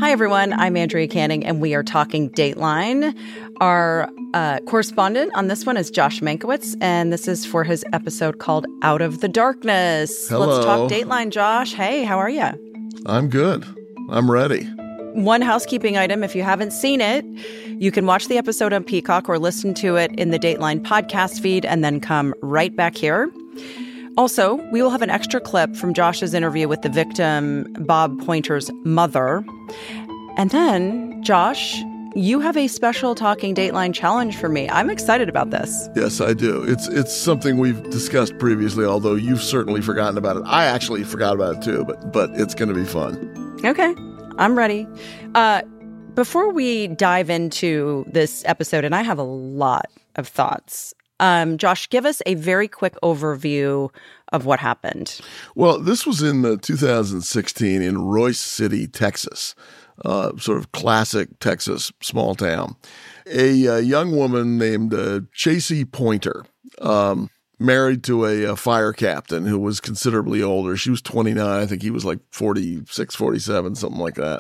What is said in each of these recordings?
Hi, everyone. I'm Andrea Canning, and we are talking Dateline. Our correspondent on this one is Josh Mankiewicz, and this is for his episode called Out of the Darkness. Hello. Let's talk Dateline, Josh. Hey, how are you? I'm good. I'm ready. One housekeeping item, if you haven't seen it, you can watch the episode on Peacock or listen to it in the Dateline podcast feed and then come right back here. Also, we will have an extra clip from Josh's interview with the victim, Bob Pointer's mother. And then, Josh, you have a special Talking Dateline challenge for me. I'm excited about this. Yes, I do. It's something we've discussed previously, although you've certainly forgotten about it. I actually forgot about it too, but it's going to be fun. Okay, I'm ready. Before we dive into this episode, and I have a lot of thoughts, Josh, give us a very quick overview of what happened. Well, this was in 2016 in Royce City, Texas, sort of classic Texas small town. A young woman named Chasey Pointer, married to a fire captain who was considerably older. She was 29. I think he was like 46, 47, something like that.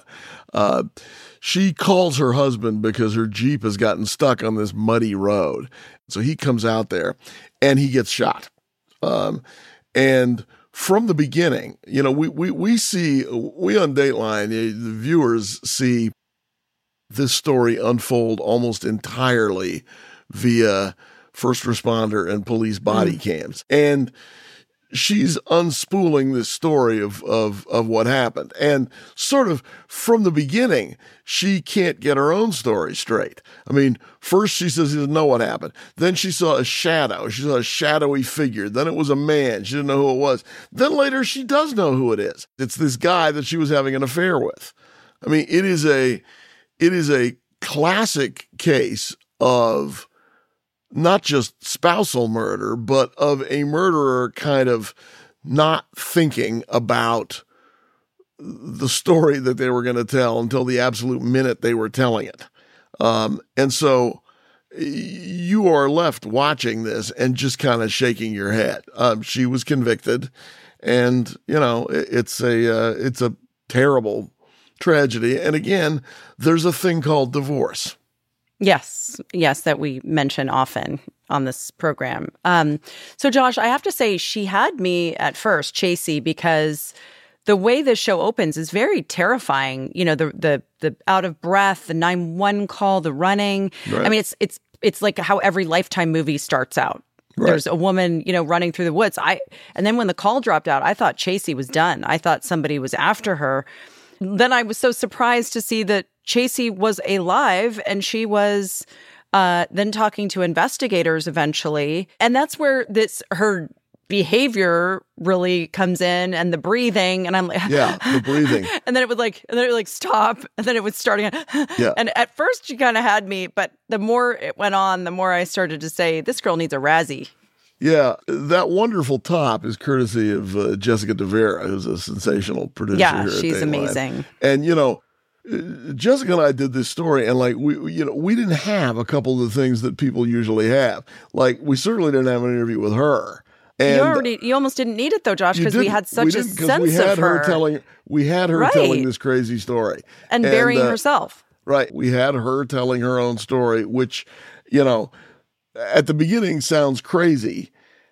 She calls her husband because her Jeep has gotten stuck on this muddy road. So he comes out there and he gets shot. And from the beginning, you know, we on Dateline, the viewers see this story unfold almost entirely via first responder and police body cams. And she's unspooling this story of what happened. And sort of from the beginning, she can't get her own story straight. I mean, first she says she doesn't know what happened. Then she saw a shadow. She saw a shadowy figure. Then it was a man. She didn't know who it was. Then later she does know who it is. It's this guy that she was having an affair with. I mean, it is a classic case of not just spousal murder, but of a murderer kind of not thinking about the story that they were going to tell until the absolute minute they were telling it. And so you are left watching this and just kind of shaking your head. She was convicted, and, you know, it's a terrible tragedy. And again, there's a thing called divorce. Yes, that we mention often on this program. So, Josh, I have to say she had me at first, Chasey, because the way this show opens is very terrifying. You know, the out of breath, the 911 call, the running. Right. I mean, it's like how every Lifetime movie starts out. Right. There's a woman, you know, running through the woods. And then when the call dropped out, I thought Chasey was done. I thought somebody was after her. Then I was so surprised to see that Chasey was alive, and she was then talking to investigators eventually. And that's where her behavior really comes in, and the breathing. And I'm like, yeah, the breathing. and then it would stop, and then it was starting. Yeah. And at first she kind of had me, but the more it went on, the more I started to say, this girl needs a Razzie. Yeah, that wonderful top is courtesy of Jessica De Vera, who's a sensational producer. Yeah, here at she's Dateline. amazing. And, you know, Jessica and I did this story, and like we didn't have a couple of the things that people usually have. Like, we certainly didn't have an interview with her. And you almost didn't need it though, Josh, because we had such a sense of her. We had her telling this crazy story and burying herself. Right, we had her telling her own story, which, you know, at the beginning sounds crazy,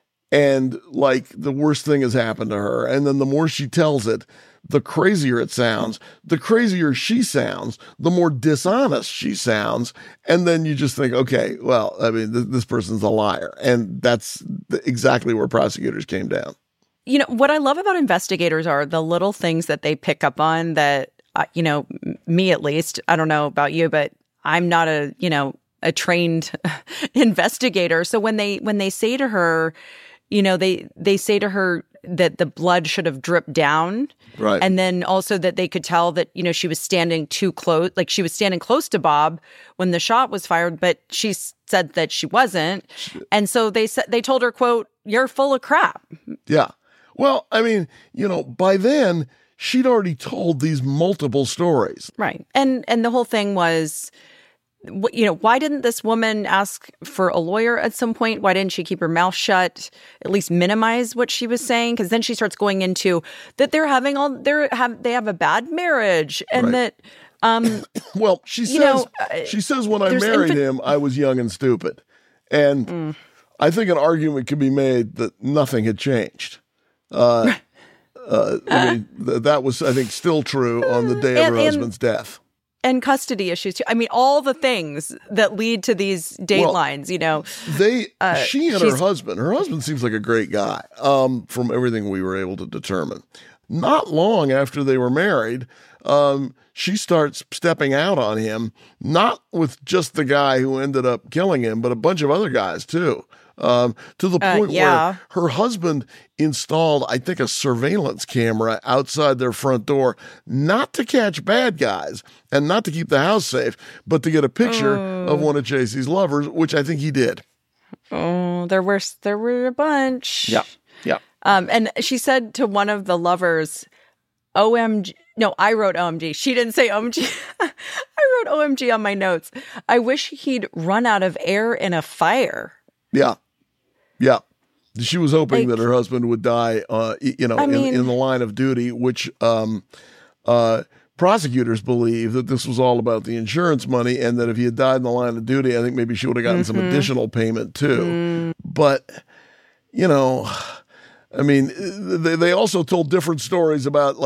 and like the worst thing has happened to her. And then the more she tells it, the crazier it sounds, the crazier she sounds, the more dishonest she sounds. And then you just think, okay, well, I mean, this person's a liar. And that's exactly where prosecutors came down. You know, what I love about investigators are the little things that they pick up on that, you know, me at least, I don't know about you, but I'm not a trained investigator. So when they say to her, you know, they say to her that the blood should have dripped down. Right. And then also that they could tell that, you know, she was standing too close, like she was standing close to Bob when the shot was fired, but she said that she wasn't. And so they told her, quote, "You're full of crap." Yeah. Well, I mean, you know, by then she'd already told these multiple stories. Right. And the whole thing was, you know, why didn't this woman ask for a lawyer at some point? Why didn't she keep her mouth shut, at least minimize what she was saying? Because then she starts going into that they have a bad marriage, and right. Well, she says when I married him, I was young and stupid. And I think an argument could be made that nothing had changed. I mean, that was, I think, still true on the day of her husband's death. And custody issues too. I mean, all the things that lead to these datelines, she and her husband seems like a great guy, from everything we were able to determine. Not long after they were married, she starts stepping out on him, not with just the guy who ended up killing him, but a bunch of other guys too. To the point where her husband installed, I think, a surveillance camera outside their front door, not to catch bad guys and not to keep the house safe, but to get a picture of one of Chasey's lovers, which I think he did. Oh, there were a bunch. Yeah. And she said to one of the lovers, OMG. No, I wrote OMG. She didn't say OMG. I wrote OMG on my notes. I wish he'd run out of air in a fire. Yeah. She was hoping that her husband would die, in the line of duty, which prosecutors believe that this was all about the insurance money, and that if he had died in the line of duty, I think maybe she would have gotten some additional payment too. But, I mean, they also told different stories about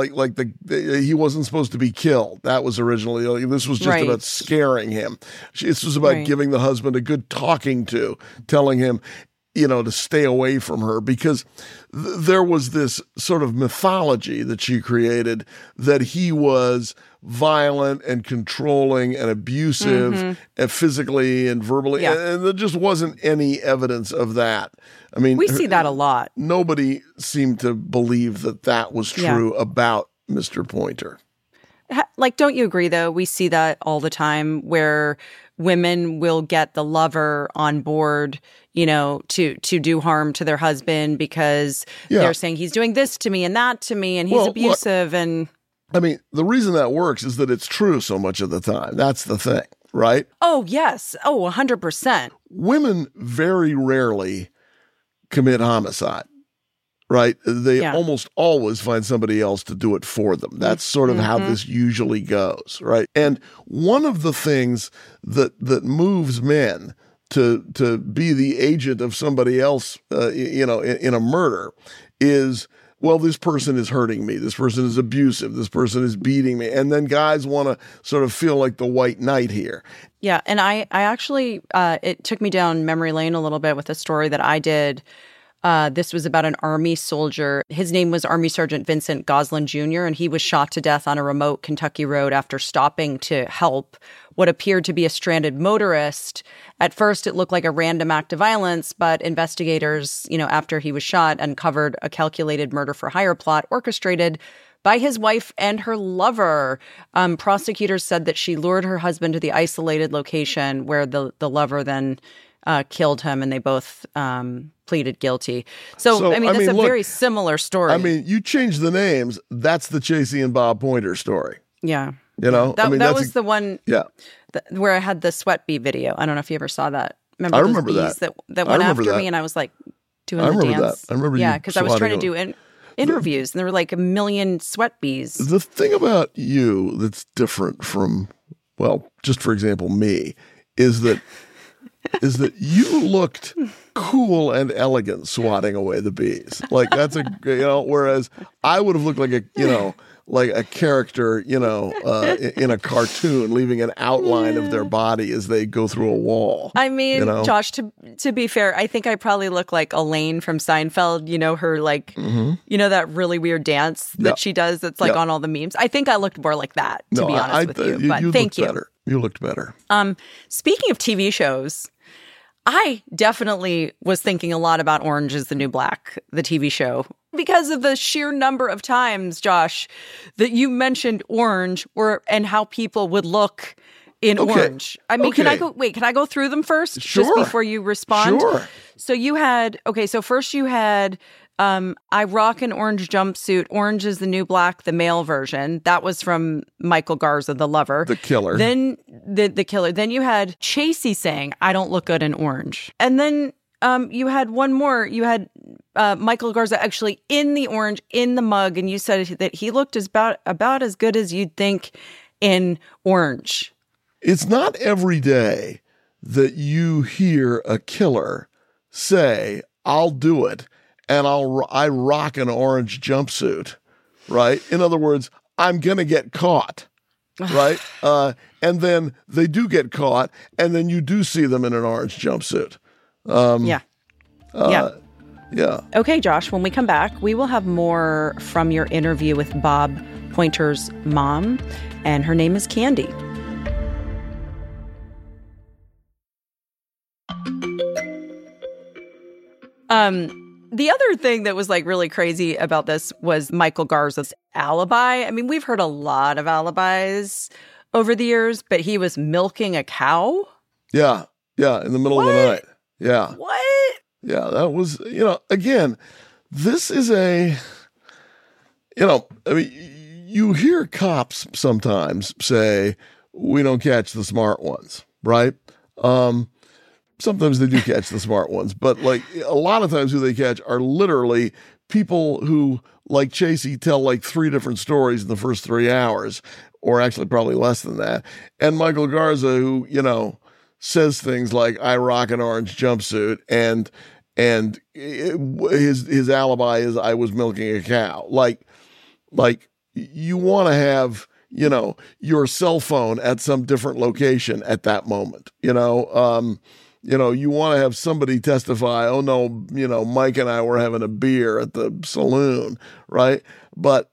he wasn't supposed to be killed. That was originally, this was just about scaring him. This was about giving the husband a good talking to, telling him, to stay away from her, because there was this sort of mythology that she created that he was violent and controlling and abusive and physically and verbally. And there just wasn't any evidence of that. I mean, we see that a lot. Nobody seemed to believe that was true about Mr. Pointer. Don't you agree, though? We see that all the time where women will get the lover on board, to do harm to their husband because they're saying he's doing this to me and that to me and he's abusive. And I mean, the reason that works is that it's true so much of the time. That's the thing, right? Oh, yes. Oh, 100%. Women very rarely commit homicide. Right? They almost always find somebody else to do it for them. That's sort of how this usually goes, right? And one of the things that moves men to be the agent of somebody else, in a murder is, well, this person is hurting me. This person is abusive. This person is beating me. And then guys want to sort of feel like the white knight here. Yeah. And I actually, it took me down memory lane a little bit with a story that I did. This was about an Army soldier. His name was Army Sergeant Vincent Goslin Jr., and he was shot to death on a remote Kentucky road after stopping to help what appeared to be a stranded motorist. At first, it looked like a random act of violence, but investigators, after he was shot, uncovered a calculated murder-for-hire plot orchestrated by his wife and her lover. Prosecutors said that she lured her husband to the isolated location where the lover then killed him, and they both pleaded guilty. So I mean, that's a very similar story. I mean, you change the names. That's the Chasey and Bob Pointer story. Yeah. That was the one where I had the sweat bee video. I don't know if you ever saw that. I remember that. That went after me, and I was like doing the dance. I remember because I was trying to do interviews, and there were like a million sweat bees. The thing about you that's different from, just for example, me, is that you looked cool and elegant swatting away the bees. Like that's whereas I would have looked like a character, in a cartoon, leaving an outline of their body as they go through a wall. I mean, Josh, to be fair, I think I probably look like Elaine from Seinfeld, her that really weird dance that she does that's like on all the memes. I think I looked more like that, to be honest with you. But thank you. Better. You looked better. Speaking of TV shows, I definitely was thinking a lot about Orange is the New Black, the TV show, because of the sheer number of times, Josh, that you mentioned orange and how people would look in orange. I mean, can I go through them first? Sure. Just before you respond? Sure. So first you had I rock an orange jumpsuit. Orange is the New Black, the male version. That was from Michael Garza, the lover. The killer. Then the killer. Then you had Chasey saying, I don't look good in orange. And then you had one more. You had Michael Garza actually in the orange, in the mug, and you said that he looked about as good as you'd think in orange. It's not every day that you hear a killer say, "I'll do it," and I rock an orange jumpsuit, right? In other words, I'm going to get caught, right? And then they do get caught, and then you do see them in an orange jumpsuit. Yeah. Yeah. Okay, Josh, when we come back, we will have more from your interview with Bob Pointer's mom, and her name is Candy. The other thing that was like really crazy about this was Michael Garza's alibi. I mean, we've heard a lot of alibis over the years, but he was milking a cow. Yeah. In the middle of the night. Yeah. What? Yeah. That was, again, this is you hear cops sometimes say, "We don't catch the smart ones," right? Sometimes they do catch the smart ones, but like a lot of times who they catch are literally people who, like Chasey, tell like 3 different stories in the first 3 hours, or actually probably less than that. And Michael Garza, who, says things like, "I rock an orange jumpsuit," and his alibi is, "I was milking a cow." Like you want to have, your cell phone at some different location at that moment, you want to have somebody testify, "Oh no, Mike and I were having a beer at the saloon," right? But,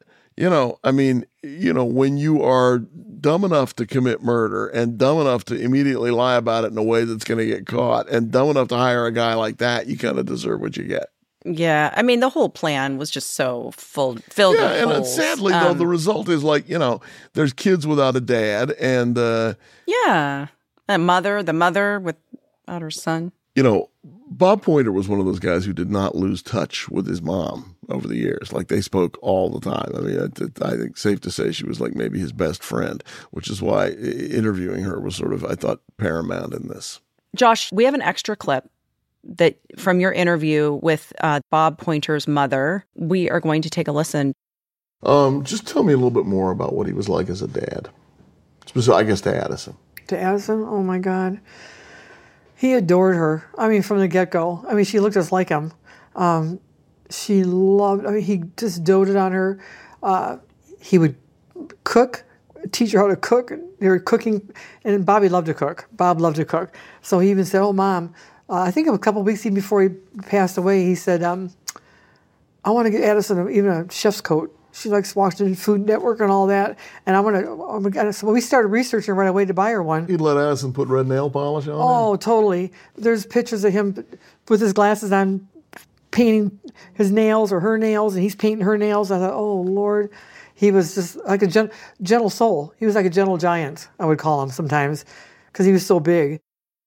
when you are dumb enough to commit murder and dumb enough to immediately lie about it in a way that's going to get caught and dumb enough to hire a guy like that, you kind of deserve what you get. Yeah. I mean, the whole plan was just so filled with holes. And sadly, though, the result is like, there's kids without a dad and... yeah. The mother without her son. Bob Pointer was one of those guys who did not lose touch with his mom over the years. Like, they spoke all the time. I mean, I think safe to say she was like maybe his best friend, which is why interviewing her was sort of, I thought, paramount in this. Josh, we have an extra clip that from your interview with Bob Pointer's mother. We are going to take a listen. Just tell me a little bit more about what he was like as a dad. I guess to Addison. To Addison? Oh, my God. He adored her. I mean, from the get-go. I mean, she looked just like him. She loved, he just doted on her. He would cook, teach her how to cook. They were cooking, and Bobby loved to cook. Bob loved to cook. So he even said, "Oh, Mom," I think a couple of weeks before he passed away, he said, "I want to get Addison even a chef's coat. She likes watching Food Network and all that, and I'm gonna." So we started researching right away to buy her one. He'd let Addison put red nail polish on. Oh, totally. There's pictures of him with his glasses on, painting his nails or her nails, and he's painting her nails. I thought, oh Lord, he was just like a gentle soul. He was like a gentle giant, I would call him sometimes, because he was so big.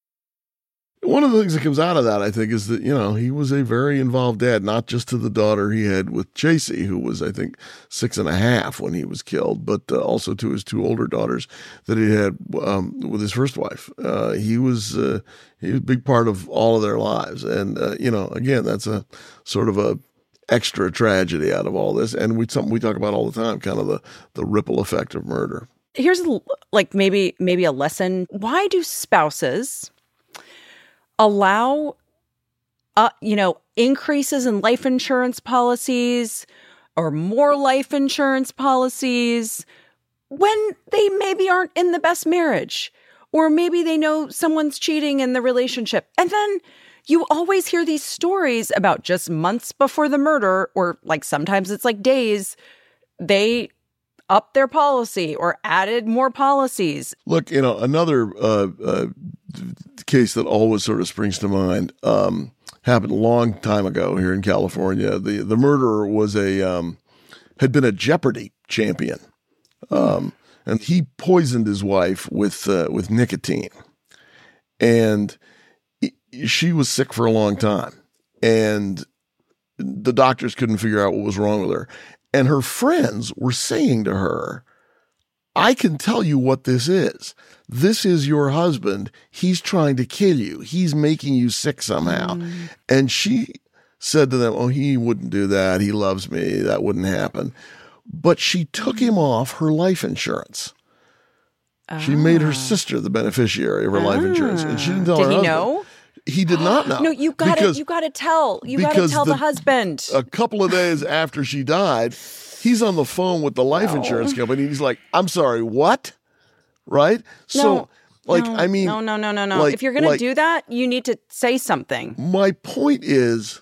One of the things that comes out of that, I think, is that, he was a very involved dad, not just to the daughter he had with Chasey, who was, I think, 6.5 when he was killed, but also to his 2 older daughters that he had with his first wife. He was a big part of all of their lives. And, again, that's a sort of a extra tragedy out of all this. And something we talk about all the time, kind of the ripple effect of murder. Here's like maybe a lesson. Why do spouses allow, increases in life insurance policies or more life insurance policies when they maybe aren't in the best marriage, or maybe they know someone's cheating in the relationship? And then you always hear these stories about just months before the murder, or like sometimes it's like days, they upped their policy or added more policies. Look, another case that always sort of springs to mind happened a long time ago here in California. The murderer was had been a Jeopardy champion, and he poisoned his wife with nicotine, and she was sick for a long time, and the doctors couldn't figure out what was wrong with her. And her friends were saying to her, "I can tell you what this is. This is your husband. He's trying to kill you. He's making you sick somehow." And she said to them, "Oh, he wouldn't do that. He loves me. That wouldn't happen." But she took him off her life insurance. She made her sister the beneficiary of her life insurance, and she didn't tell her Did he husband. know? He did not know. No, you got to tell. You got to tell the husband. A couple of days after she died, he's on the phone with the life insurance company. He's like, "I'm sorry, what?" Right? So, I mean, no. like- If you're going to like- do that, you need to say something. My point is,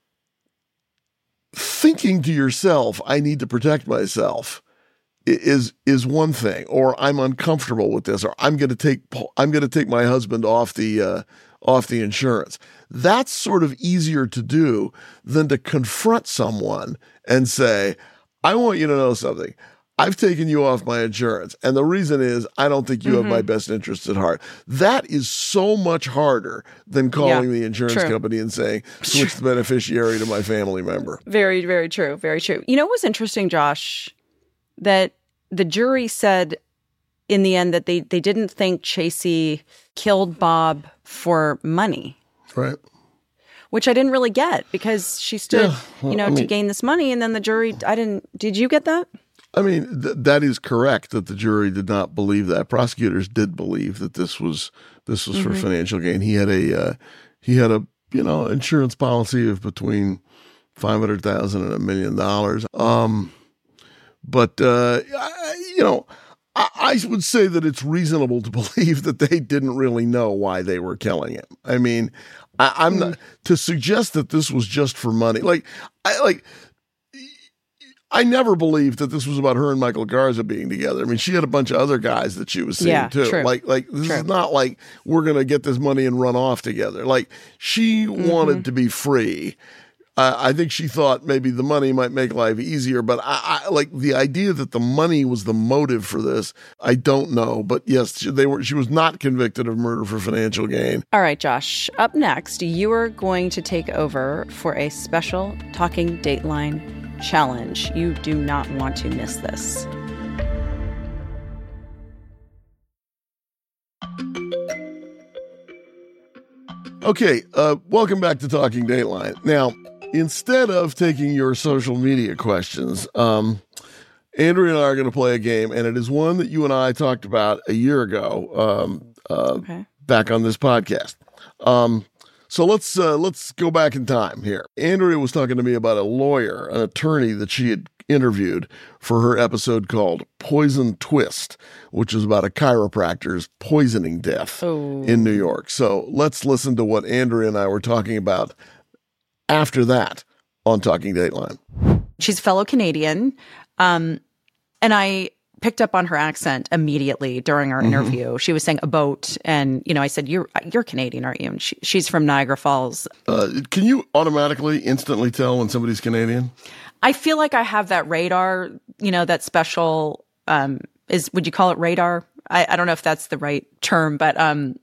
thinking to yourself, "I need to protect myself," is one thing, or "I'm uncomfortable with this," or I'm going to take my husband off the insurance. That's sort of easier to do than to confront someone and say, "I want you to know something. I've taken you off my insurance, and the reason is I don't think you have my best interests at heart." That is so much harder than calling the insurance company and saying, "Switch the beneficiary to my family member." Very, very true. Very true. You know what was interesting, Josh? That the jury said in the end that they didn't think Chasey killed Bob for money. Right. Which I didn't really get because she stood, to gain this money. And then the jury, did you get that? I mean, that is correct that the jury did not believe that. Prosecutors did believe that this was for financial gain. He had a insurance policy of between $500,000 and $1 million. I would say that it's reasonable to believe that they didn't really know why they were killing him. I mean, I'm not to suggest that this was just for money. I never believed that this was about her and Michael Garza being together. I mean, she had a bunch of other guys that she was seeing too. True. Like this is not like we're going to get this money and run off together. Like she wanted to be free. I think she thought maybe the money might make life easier, but I like the idea that the money was the motive for this. I don't know, but yes, she was not convicted of murder for financial gain. All right, Josh. Up next, you are going to take over for a special Talking Dateline challenge. You do not want to miss this. Okay, welcome back to Talking Dateline. Now, instead of taking your social media questions, Andrea and I are going to play a game, and it is one that you and I talked about a year ago back on this podcast. So let's go back in time here. Andrea was talking to me about a lawyer, an attorney that she had interviewed for her episode called Poison Twist, which is about a chiropractor's poisoning death in New York. So let's listen to what Andrea and I were talking about after that on Talking Dateline. She's a fellow Canadian, and I picked up on her accent immediately during our interview. She was saying a boat, and I said, "You're Canadian, aren't you?" And she's from Niagara Falls. Can you automatically, instantly tell when somebody's Canadian? I feel like I have that radar, that special, would you call it radar? I don't know if that's the right term, but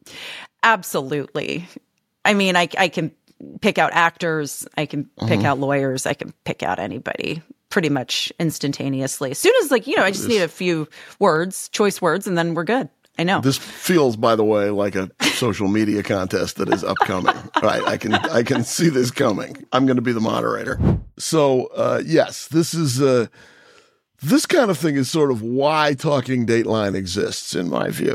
absolutely. I mean, I can pick out actors, I can pick out lawyers, I can pick out anybody pretty much instantaneously. As soon as I just need a few choice words, and then we're good. I know. This feels, by the way, like a social media contest that is upcoming. Right. I can see this coming. I'm going to be the moderator. So, yes, this is this kind of thing is sort of why Talking Dateline exists, in my view.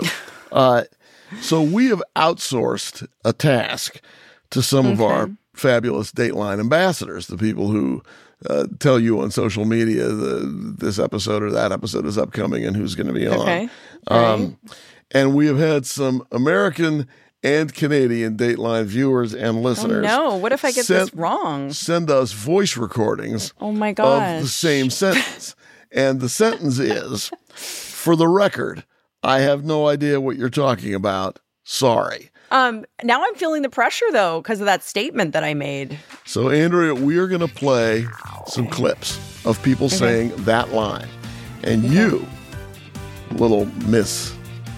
So we have outsourced a task to some of our fabulous Dateline ambassadors, the people who tell you on social media this episode or that episode is upcoming and who's going to be on. Okay. Right. And we have had some American and Canadian Dateline viewers and listeners. Oh, no. What if I get this wrong? Send us voice recordings of the same sentence. And the sentence is, "For the record, I have no idea what you're talking about. Sorry." Now I'm feeling the pressure, though, because of that statement that I made. So, Andrea, we are going to play some clips of people saying that line. And you, little Miss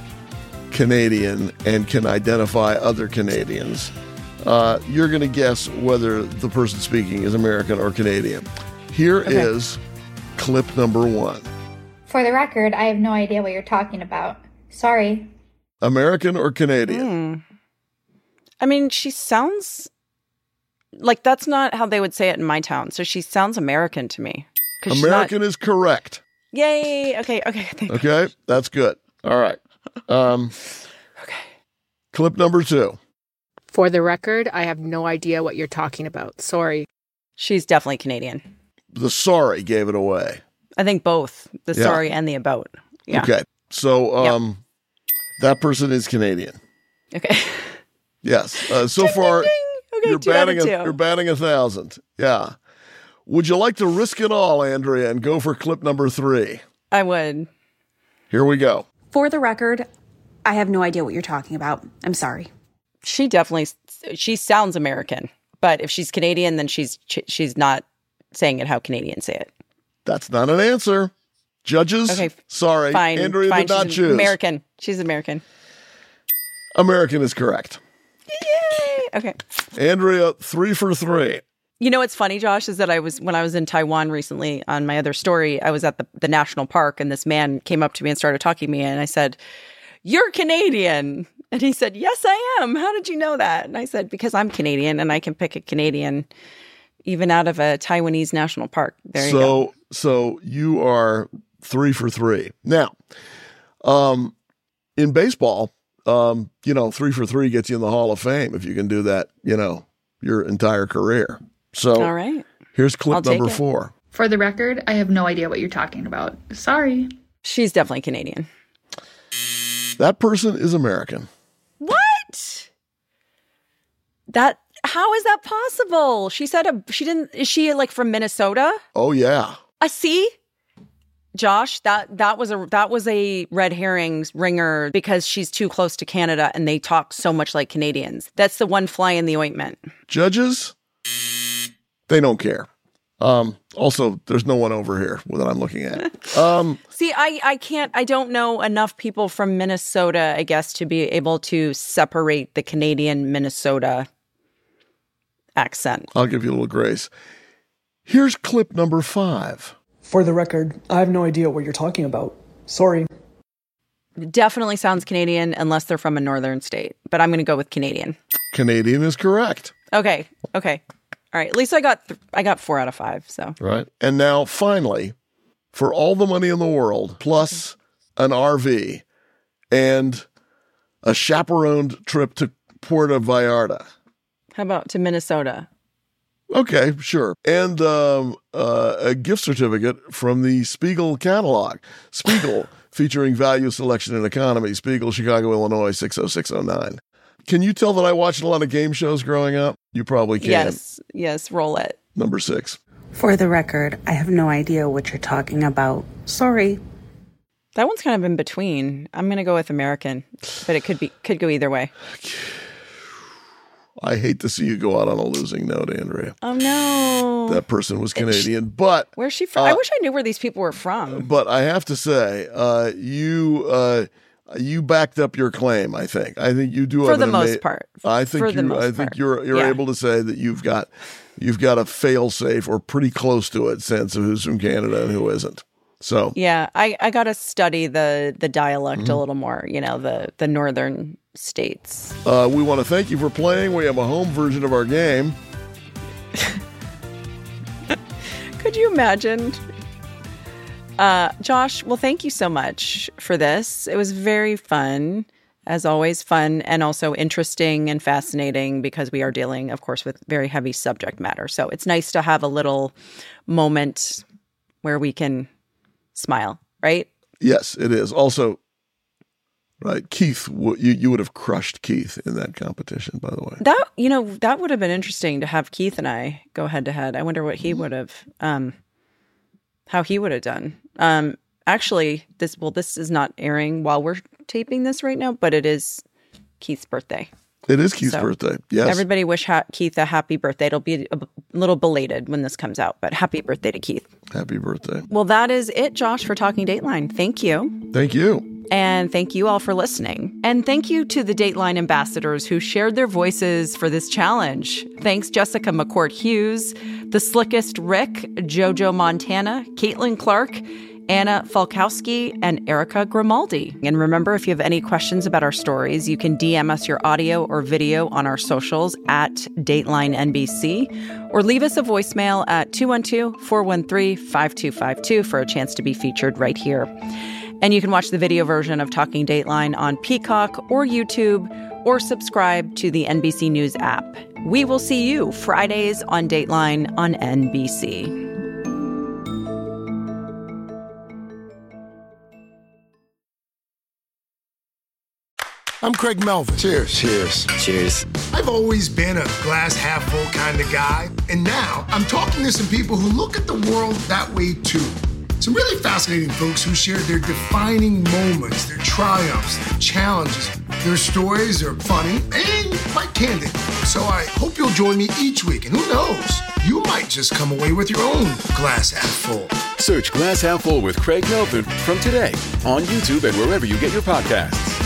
Canadian and can identify other Canadians, you're going to guess whether the person speaking is American or Canadian. Here is clip number 1. "For the record, I have no idea what you're talking about. Sorry." American or Canadian? I mean, she sounds like that's not how they would say it in my town. So she sounds American to me. American is correct. Yay. Okay. Thank Okay, that's good. All right. Okay. Clip number 2. For the record, I have no idea what you're talking about. Sorry. She's definitely Canadian. The sorry gave it away. I think both the Yeah. sorry and the about. Yeah. Okay. So that person is Canadian. Okay. Yes. So far, Okay, you're 2 out of 2. you're batting 1,000. Yeah. Would you like to risk it all, Andrea, and go for clip number 3? I would. Here we go. For the record, I have no idea what you're talking about. I'm sorry. She sounds American, but if she's Canadian, then she's not saying it how Canadians say it. That's not an answer. Judges? Okay. Sorry. Fine. Andrea fine. did not She's choose. American. She's American. American is correct. Yay! Okay. Andrea, 3 for 3. You know what's funny, Josh, is that when I was in Taiwan recently on my other story, I was at the national park and this man came up to me and started talking to me and I said, "You're Canadian." And he said, "Yes, I am. How did you know that?" And I said, "Because I'm Canadian and I can pick a Canadian even out of a Taiwanese national park." There you go. So you are 3 for 3. Now, in baseball, 3 for 3 gets you in the Hall of Fame if you can do that, your entire career. So All right. here's clip I'll take number it. 4. For the record, I have no idea what you're talking about. Sorry. She's definitely Canadian. That person is American. What? How is that possible? She said she didn't. Is she like from Minnesota? Oh, yeah. See, Josh, that was a red herrings ringer because she's too close to Canada and they talk so much like Canadians. That's the one fly in the ointment. Judges, they don't care. Also, there's no one over here that I'm looking at. See, I don't know enough people from Minnesota, I guess, to be able to separate the Canadian Minnesota accent. I'll give you a little grace. Here's clip number 5. For the record, I have no idea what you're talking about. Sorry. Definitely sounds Canadian unless they're from a northern state, but I'm going to go with Canadian. Canadian is correct. Okay. All right. At least I got 4 out of 5. So Right. And now, finally, for all the money in the world, plus an RV and a chaperoned trip to Puerto Vallarta. how about to Minnesota? Okay, sure. And a gift certificate from the Spiegel catalog. Spiegel, featuring value, selection, and economy. Spiegel, Chicago, Illinois, 60609. Can you tell that I watched a lot of game shows growing up? You probably can. Yes, roll it. Number 6. For the record, I have no idea what you're talking about. Sorry. That one's kind of in between. I'm going to go with American, but it could go either way. I hate to see you go out on a losing note, Andrea. Oh no. That person was Canadian, but Where's she from? I wish I knew where these people were from. But I have to say, you backed up your claim. I think you do For have the most part. I think For the most I think part. you're Yeah. able to say that you've got a fail safe or pretty close to it sense of who's from Canada and who isn't. So Yeah, I got to study the dialect a little more, the northern states. we want to thank you for playing. We have a home version of our game. Could you imagine? Josh, well, thank you so much for this. It was very fun, as always, fun and also interesting and fascinating because we are dealing, of course, with very heavy subject matter. So it's nice to have a little moment where we can smile, right? Yes, it is. Also, right, Keith, you would have crushed Keith in that competition, by the way. That would have been interesting to have Keith and I go head to head. I wonder what he would have, how he would have done. Actually, this is not airing while we're taping this right now, but it is Keith's birthday. It is Keith's birthday. Yes. Everybody wish Keith a happy birthday. It'll be a little belated when this comes out, but happy birthday to Keith. Happy birthday. Well, that is it, Josh, for Talking Dateline. Thank you. Thank you. And thank you all for listening. And thank you to the Dateline ambassadors who shared their voices for this challenge. Thanks Jessica McCourt Hughes, The Slickest Rick, Jojo Montana, Caitlin Clark, Anna Falkowski, and Erica Grimaldi. And remember, if you have any questions about our stories, you can DM us your audio or video on our socials at Dateline NBC, or leave us a voicemail at 212-413-5252 for a chance to be featured right here. And you can watch the video version of Talking Dateline on Peacock or YouTube, or subscribe to the NBC News app. We will see you Fridays on Dateline on NBC. I'm Craig Melvin. Cheers. Cheers. Cheers. I've always been a glass half full kind of guy, and now I'm talking to some people who look at the world that way too. Some really fascinating folks who share their defining moments, their triumphs, their challenges. Their stories are funny and quite candid. So I hope you'll join me each week, and who knows, you might just come away with your own glass half full. Search Glass Half Full with Craig Melvin from today on YouTube and wherever you get your podcasts.